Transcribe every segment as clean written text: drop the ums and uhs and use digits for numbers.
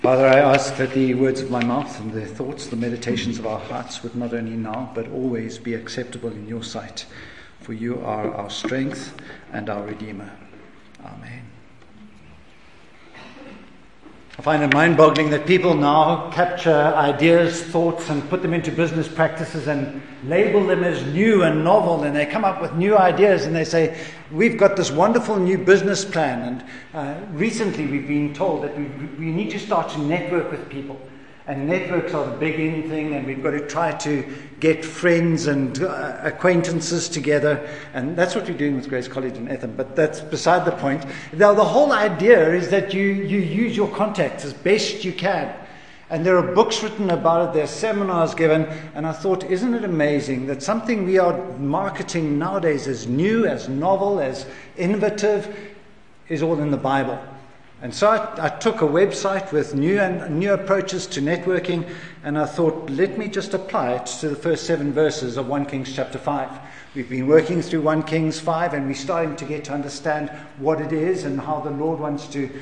Father, I ask that the words of my mouth and the thoughts, the meditations of our hearts would not only now but always be acceptable in your sight, for you are our strength and our Redeemer. Amen. I find it mind-boggling that people now capture ideas, thoughts, and put them into business practices and label them as new and novel, and they come up with new ideas and they say, we've got this wonderful new business plan, and recently we've been told that we need to start to network with people, and networks are the big in thing, and we've got to try to get friends and acquaintances together, and that's what we're doing with Grace College in Etham, but that's beside the point. Now, the whole idea is that you use your contacts as best you can, and there are books written about it, there are seminars given, and I thought, isn't it amazing that something we are marketing nowadays as new, as novel, as innovative, is all in the Bible. And so I took a website with new approaches to networking, and I thought, let me just apply it to the first 7 verses of 1 Kings chapter 5. We've been working through 1 Kings 5, and we're starting to get to understand what it is and how the Lord wants to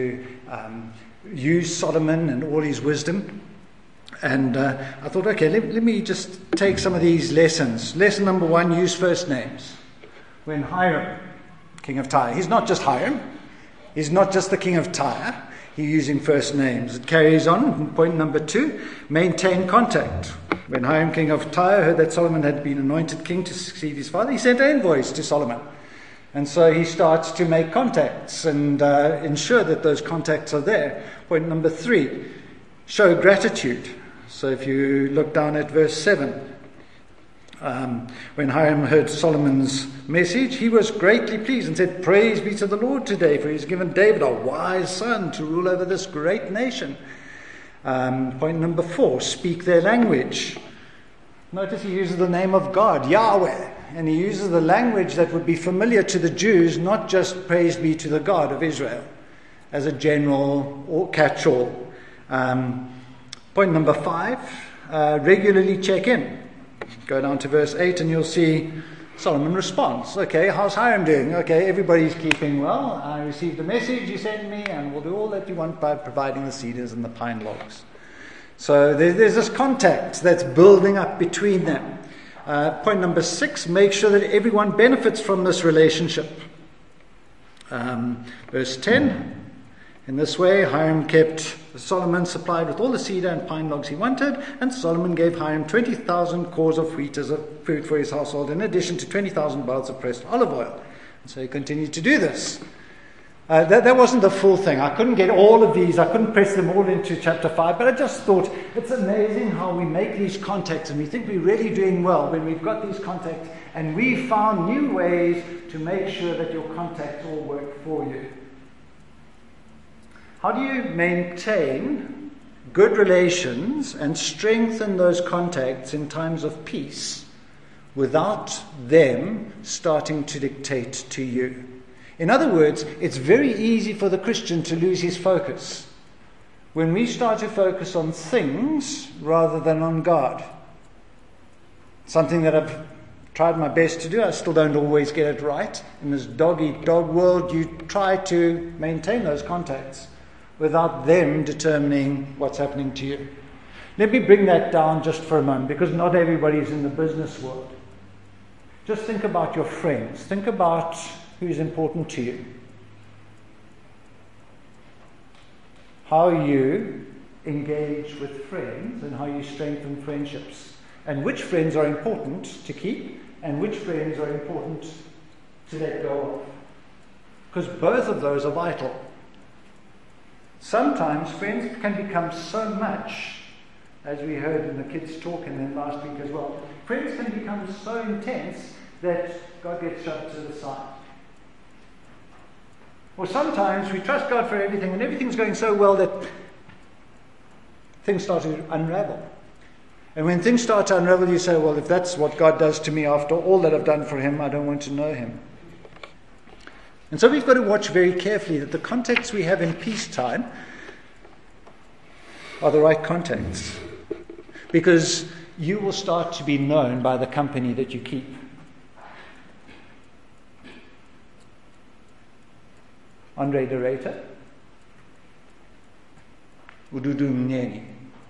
use Solomon and all his wisdom. And I thought, okay, let me just take some of these lessons. Lesson number 1, use first names. When Hiram, king of Tyre, he's not just Hiram. He's not just the king of Tyre. He's using first names. It carries on. Point number 2, maintain contact. When Hiram, king of Tyre, heard that Solomon had been anointed king to succeed his father, he sent envoys to Solomon. And so he starts to make contacts and ensure that those contacts are there. Point number 3, show gratitude. So if you look down at verse 7, when Hiram heard Solomon's message, he was greatly pleased and said, praise be to the Lord today, for he has given David a wise son to rule over this great nation. Point number 4, speak their language. Notice he uses the name of God, Yahweh, and he uses the language that would be familiar to the Jews, not just praise be to the God of Israel, as a general or catch-all. Point number 5, regularly check in. Go down to verse 8 and you'll see Solomon responds. Okay, how's Hiram doing? Okay, everybody's keeping well. I received the message you sent me, and we'll do all that you want by providing the cedars and the pine logs. So there's this contact that's building up between them. Point number 6, make sure that everyone benefits from this relationship. Verse 10, in this way Hiram kept Solomon supplied with all the cedar and pine logs he wanted, and Solomon gave Hiram 20,000 cores of wheat as a food for his household, in addition to 20,000 barrels of pressed olive oil. And so he continued to do this. That wasn't the full thing. I couldn't get all of these. I couldn't press them all into chapter 5, but I just thought it's amazing how we make these contacts, and we think we're really doing well when we've got these contacts, and we found new ways to make sure that your contacts all work for you. How do you maintain good relations and strengthen those contacts in times of peace without them starting to dictate to you? In other words, it's very easy for the Christian to lose his focus when we start to focus on things rather than on God. Something that I've tried my best to do. I still don't always get it right. In this dog-eat-dog world, you try to maintain those contacts without them determining what's happening to you. Let me bring that down just for a moment, because not everybody's in the business world. Just think about your friends. Think about who's important to you. How you engage with friends and how you strengthen friendships. And which friends are important to keep and which friends are important to let go of. Because both of those are vital. Sometimes friends can become so much, as we heard in the kids' talk and then last week as well, friends can become so intense that God gets shoved to the side. Or sometimes we trust God for everything and everything's going so well that things start to unravel. And when things start to unravel, you say, well, if that's what God does to me after all that I've done for him, I don't want to know him. And so we've got to watch very carefully that the contacts we have in peacetime are the right contacts. Because you will start to be known by the company that you keep. Andre de Ruyter, Ududu Mnyeni.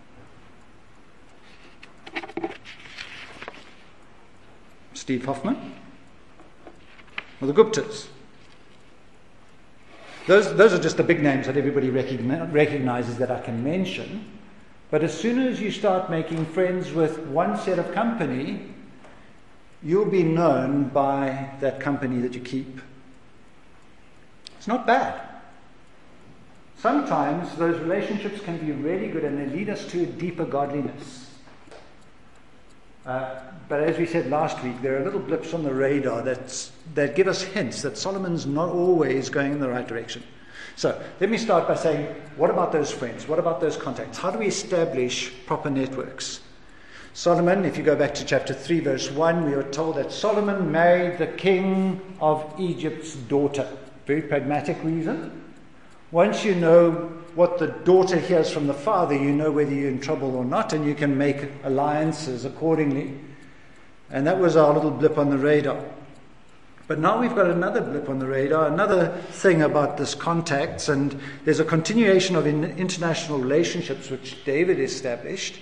Steve Hoffman, or the Guptas. Those are just the big names that everybody recognizes that I can mention. But as soon as you start making friends with one set of company, you'll be known by that company that you keep. It's not bad. Sometimes those relationships can be really good and they lead us to a deeper godliness. But as we said last week, there are little blips on the radar that give us hints that Solomon's not always going in the right direction. So let me start by saying, what about those friends? What about those contacts? How do we establish proper networks? Solomon, if you go back to chapter 3, verse 1, we are told that Solomon married the king of Egypt's daughter. Very pragmatic reason. Once you know what the daughter hears from the father, you know whether you're in trouble or not, and you can make alliances accordingly. And that was our little blip on the radar. But now we've got another blip on the radar, another thing about this contacts, and there's a continuation of international relationships which David established.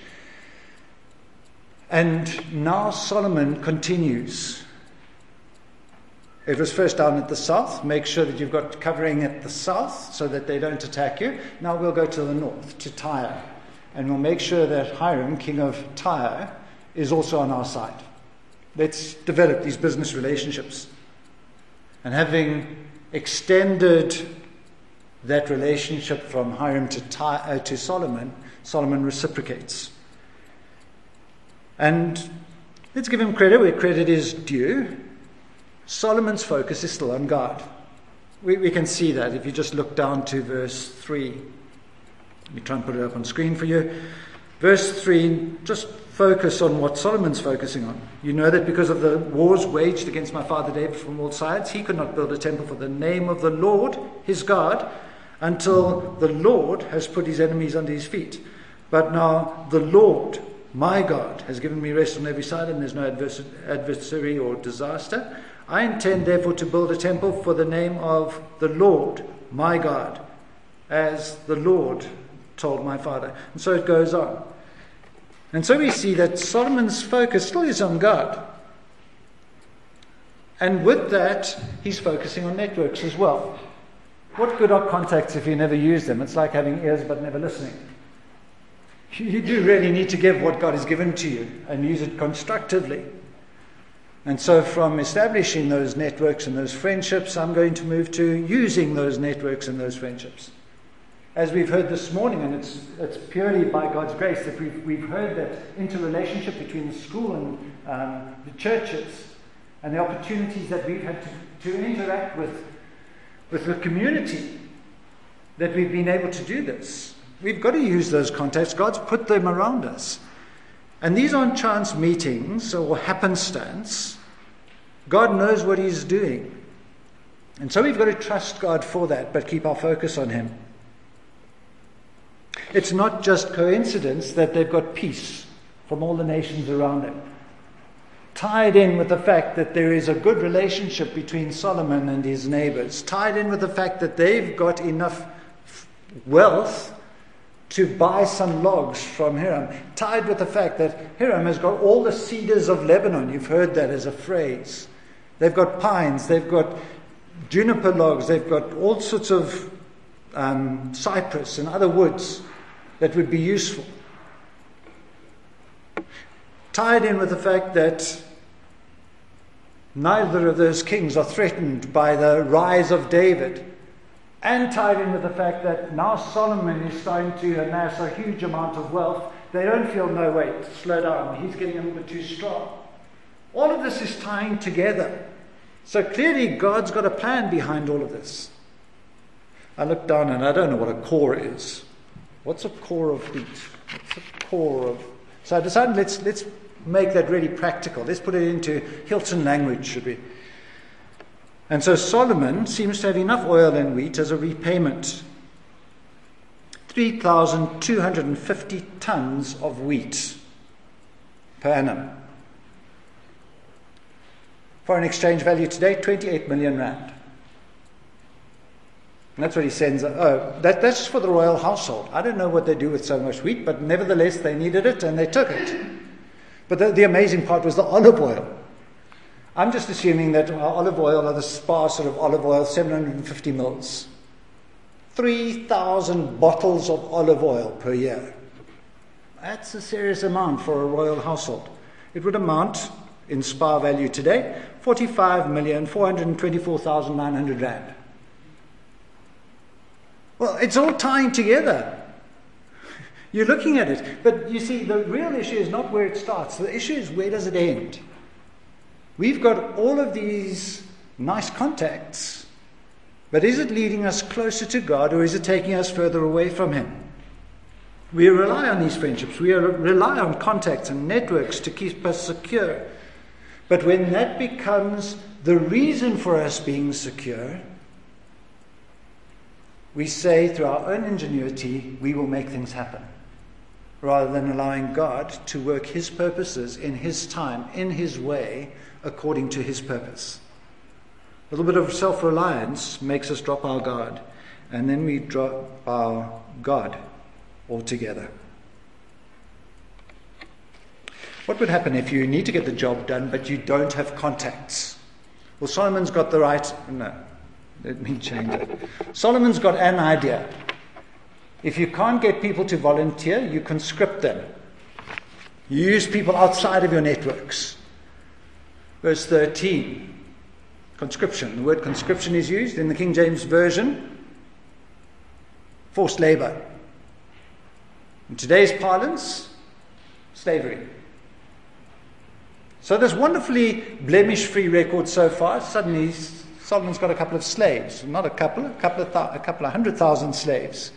And now Solomon continues. It was first down at the south. Make sure that you've got covering at the south so that they don't attack you. Now we'll go to the north, to Tyre. And we'll make sure that Hiram, king of Tyre, is also on our side. Let's develop these business relationships. And having extended that relationship from Hiram to Solomon, Solomon reciprocates. And let's give him credit where credit is due. Solomon's focus is still on God. We can see that if you just look down to verse 3. Let me try and put it up on screen for you. Verse 3, just focus on what Solomon's focusing on. You know that because of the wars waged against my father David from all sides, he could not build a temple for the name of the Lord, his God, until the Lord has put his enemies under his feet. But now the Lord, my God, has given me rest on every side, and there's no adversary or disaster. I intend, therefore, to build a temple for the name of the Lord, my God, as the Lord told my father. And so it goes on. And so we see that Solomon's focus still is on God. And with that, he's focusing on networks as well. What good are contacts if you never use them? It's like having ears but never listening. You do really need to give what God has given to you and use it constructively. And so from establishing those networks and those friendships, I'm going to move to using those networks and those friendships. As we've heard this morning, and it's purely by God's grace that we've heard that interrelationship between the school and the churches and the opportunities that we've had to interact with the community, that we've been able to do this. We've got to use those contacts. God's put them around us. And these aren't chance meetings or happenstance. God knows what he's doing. And so we've got to trust God for that, but keep our focus on him. It's not just coincidence that they've got peace from all the nations around them. Tied in with the fact that there is a good relationship between Solomon and his neighbors. Tied in with the fact that they've got enough wealth to buy some logs from Hiram. Tied with the fact that Hiram has got all the cedars of Lebanon. You've heard that as a phrase. They've got pines, they've got juniper logs, they've got all sorts of cypress and other woods that would be useful. Tied in with the fact that neither of those kings are threatened by the rise of David. And tied in with the fact that now Solomon is starting to amass a huge amount of wealth. They don't feel, no, wait, slow down. He's getting a little bit too strong. All of this is tying together. So clearly God's got a plan behind all of this. I look down and I don't know what a core is. What's a core of wheat? What's a core of... So I decided let's make that really practical. Let's put it into Hilton language, should we? And so Solomon seems to have enough oil and wheat as a repayment. 3,250 tons of wheat per annum. Foreign exchange value today, 28 million rand. And that's what he sends. That's just for the royal household. I don't know what they do with so much wheat, but nevertheless they needed it and they took it. But the amazing part was the olive oil. I'm just assuming that olive oil, or the Spar sort of olive oil, 750 mils. 3,000 bottles of olive oil per year. That's a serious amount for a royal household. It would amount, in Spar value today, 45,424,900 rand. Well, it's all tying together. You're looking at it. But you see, the real issue is not where it starts. The issue is, where does it end? We've got all of these nice contacts, but is it leading us closer to God, or is it taking us further away from Him? We rely on these friendships. We rely on contacts and networks to keep us secure. But when that becomes the reason for us being secure, we say through our own ingenuity, we will make things happen, rather than allowing God to work His purposes in His time, in His way, according to His purpose. A little bit of self-reliance makes us drop our guard, and then we drop our God altogether. What would happen if you need to get the job done, but you don't have contacts? Well, Solomon's got the right... No, let me change it. Solomon's got an idea. If you can't get people to volunteer, you conscript them. You use people outside of your networks. Verse 13, conscription. The word conscription is used in the King James Version. Forced labor. In today's parlance, slavery. So this wonderfully blemish-free record so far, suddenly Solomon's got a couple of slaves. Not a couple of 100,000 slaves.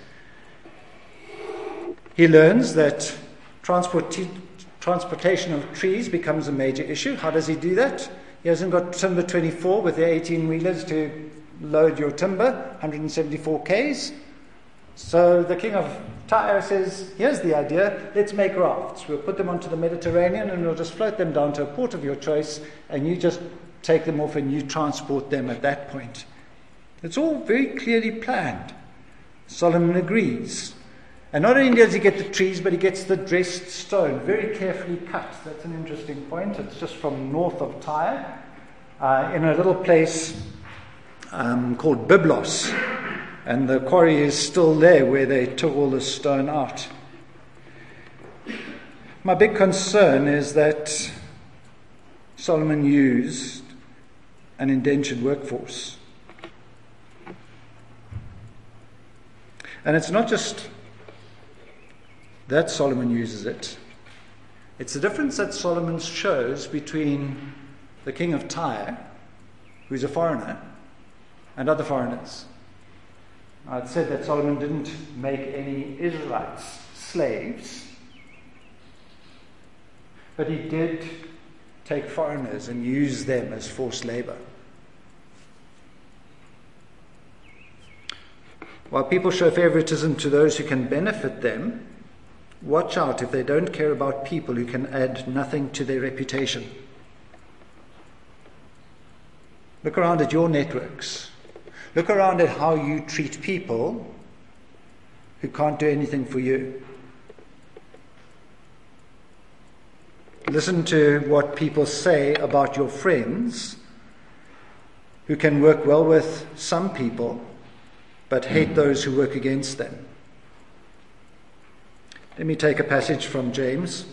He learns that transportation of trees becomes a major issue. How does he do that? He hasn't got Timber 24 with their 18-wheelers to load your timber, 174 Ks. So the king of Tyre says, here's the idea, let's make rafts. We'll put them onto the Mediterranean and we'll just float them down to a port of your choice, and you just take them off and you transport them at that point. It's all very clearly planned. Solomon agrees. And not only does he get the trees, but he gets the dressed stone, very carefully cut. That's an interesting point. It's just from north of Tyre, in a little place called Byblos. And the quarry is still there where they took all the stone out. My big concern is that Solomon used an indentured workforce. And it's not just that Solomon uses it. It's the difference that Solomon shows between the king of Tyre, who's a foreigner, and other foreigners. I'd said that Solomon didn't make any Israelites slaves, but he did take foreigners and use them as forced labor. While people show favoritism to those who can benefit them, watch out if they don't care about people who can add nothing to their reputation. Look around at your networks. Look around at how you treat people who can't do anything for you. Listen to what people say about your friends who can work well with some people but hate those who work against them. Let me take a passage from James.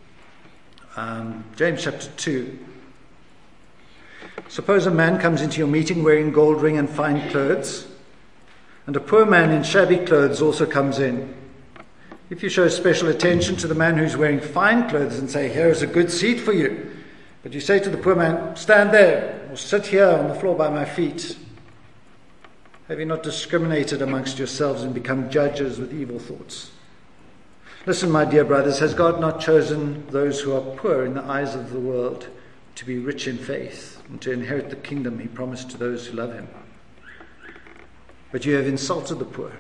James chapter 2. Suppose a man comes into your meeting wearing gold ring and fine clothes, and a poor man in shabby clothes also comes in. If you show special attention to the man who's wearing fine clothes and say, "Here is a good seat for you," but you say to the poor man, "Stand there," or "Sit here on the floor by my feet," have you not discriminated amongst yourselves and become judges with evil thoughts? Listen, my dear brothers, has God not chosen those who are poor in the eyes of the world to be rich in faith and to inherit the kingdom he promised to those who love him? But you have insulted the poor.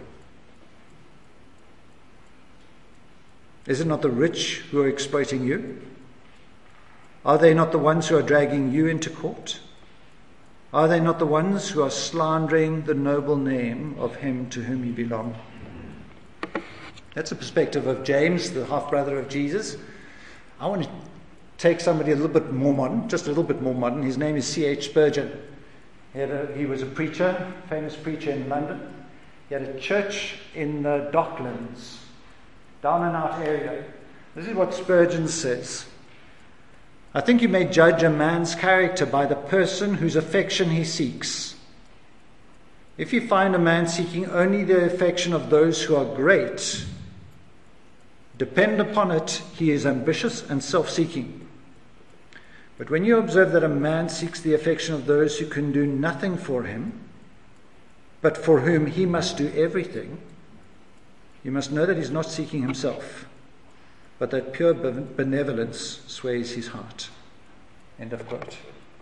Is it not the rich who are exploiting you? Are they not the ones who are dragging you into court? Are they not the ones who are slandering the noble name of him to whom you belong? That's the perspective of James, the half-brother of Jesus. I want to take somebody a little bit more modern, just a little bit more modern. His name is C.H. Spurgeon. He was a preacher, famous preacher in London. He had a church in the Docklands, down and out area. This is what Spurgeon says. I think you may judge a man's character by the person whose affection he seeks. If you find a man seeking only the affection of those who are great, depend upon it, he is ambitious and self-seeking. But when you observe that a man seeks the affection of those who can do nothing for him, but for whom he must do everything, you must know that he's not seeking himself, but that pure benevolence sways his heart. End of quote.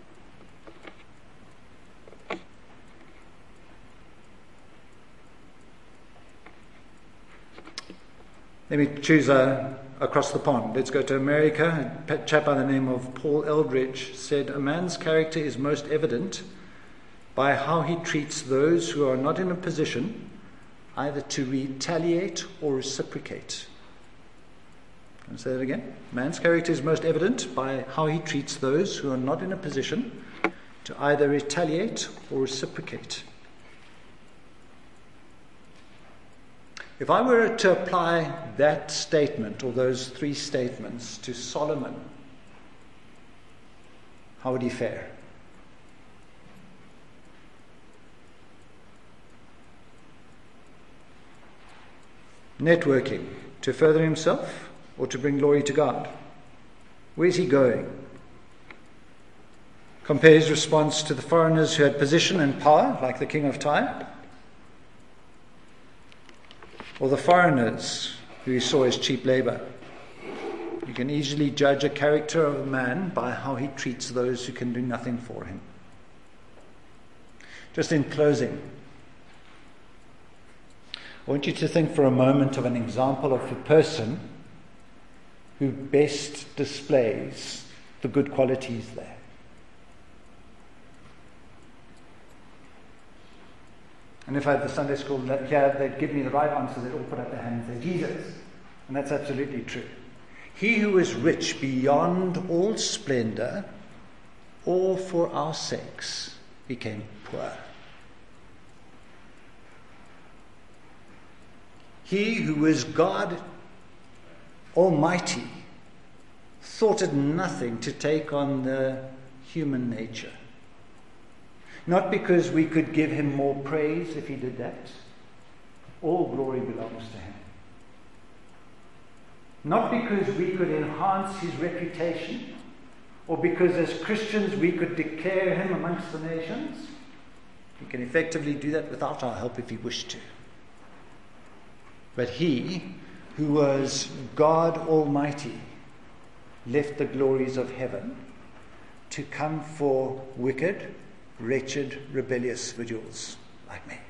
Let me choose across the pond. Let's go to America. A chap by the name of Paul Eldridge said, a man's character is most evident by how he treats those who are not in a position either to retaliate or reciprocate. Can I say that again? Man's character is most evident by how he treats those who are not in a position to either retaliate or reciprocate. If I were to apply that statement or those three statements to Solomon, how would he fare? Networking, to further himself or to bring glory to God? Where's he going? Compare his response to the foreigners who had position and power, like the king of Tyre, or the foreigners who he saw as cheap labor. You can easily judge a character of a man by how he treats those who can do nothing for him. Just in closing, I want you to think for a moment of an example of a person who best displays the good qualities there. And if I had the Sunday school here, they'd give me the right answer. They'd all put up their hand and say, Jesus. And that's absolutely true. He who is rich beyond all splendor, all for our sakes, became poor. He who is God Almighty thought it nothing to take on the human nature. Not because we could give him more praise if he did that. All glory belongs to him. Not because we could enhance his reputation, or because as Christians we could declare him amongst the nations. He can effectively do that without our help if he wished to. But he, who was God Almighty, left the glories of heaven to come for wicked, wretched, rebellious individuals like me.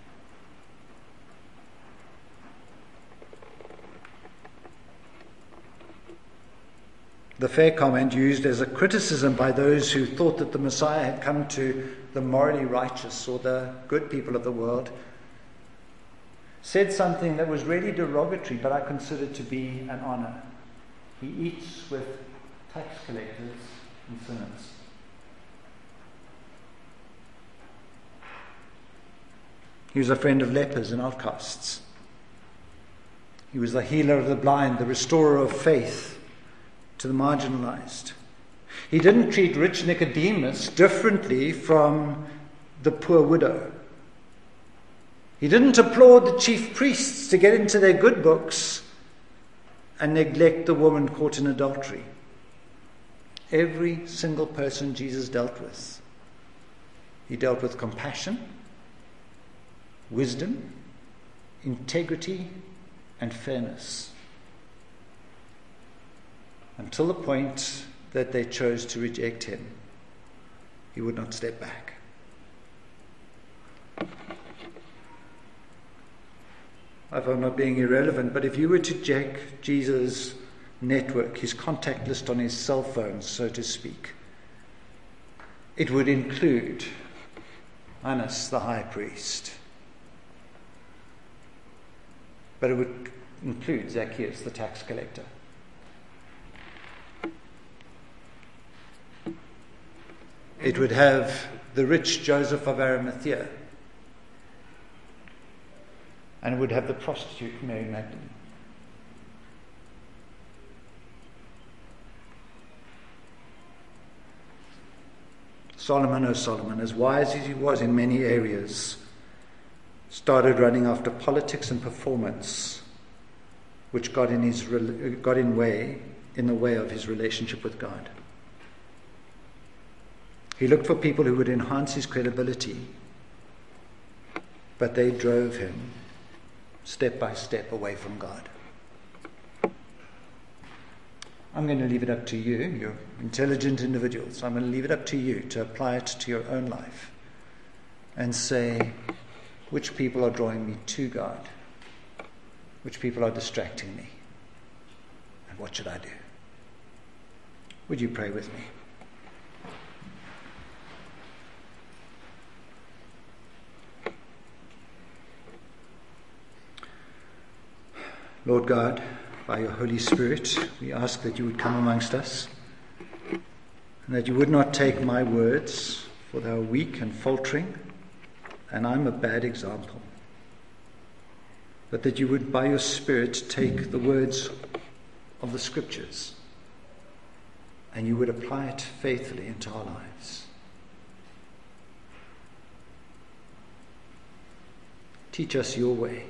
The fair comment used as a criticism by those who thought that the Messiah had come to the morally righteous or the good people of the world said something that was really derogatory, but I consider to be an honor. He eats with tax collectors and sinners. He was a friend of lepers and outcasts. He was the healer of the blind, the restorer of faith to the marginalized. He didn't treat rich Nicodemus differently from the poor widow. He didn't applaud the chief priests to get into their good books and neglect the woman caught in adultery. Every single person Jesus dealt with, he dealt with compassion, wisdom, integrity, and fairness, until the point that they chose to reject him. He would not step back. I hope I'm not being irrelevant, but if you were to check Jesus' network, his contact list on his cell phone, so to speak, it would include Annas the high priest. But it would include Zacchaeus the tax collector. It would have the rich Joseph of Arimathea. And it would have the prostitute Mary Magdalene. Solomon, oh Solomon, as wise as he was in many areas, started running after politics and performance, which got in the way of his relationship with God. He looked for people who would enhance his credibility, but they drove him step by step away from God. I'm going to leave it up to you. You're intelligent individuals. I'm going to leave it up to you to apply it to your own life and say, which people are drawing me to God? Which people are distracting me? And what should I do? Would you pray with me? Lord God, by your Holy Spirit, we ask that you would come amongst us and that you would not take my words, for they are weak and faltering, and I'm a bad example, but that you would, by your Spirit, take the words of the Scriptures and you would apply it faithfully into our lives. Teach us your way.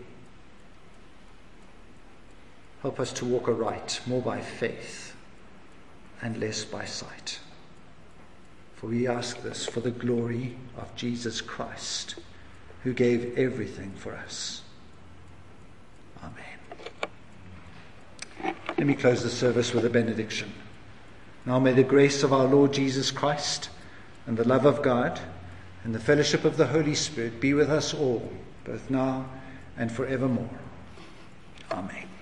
Help us to walk aright, more by faith and less by sight. For we ask this for the glory of Jesus Christ, who gave everything for us. Amen. Let me close the service with a benediction. Now may the grace of our Lord Jesus Christ and the love of God and the fellowship of the Holy Spirit be with us all, both now and forevermore. Amen.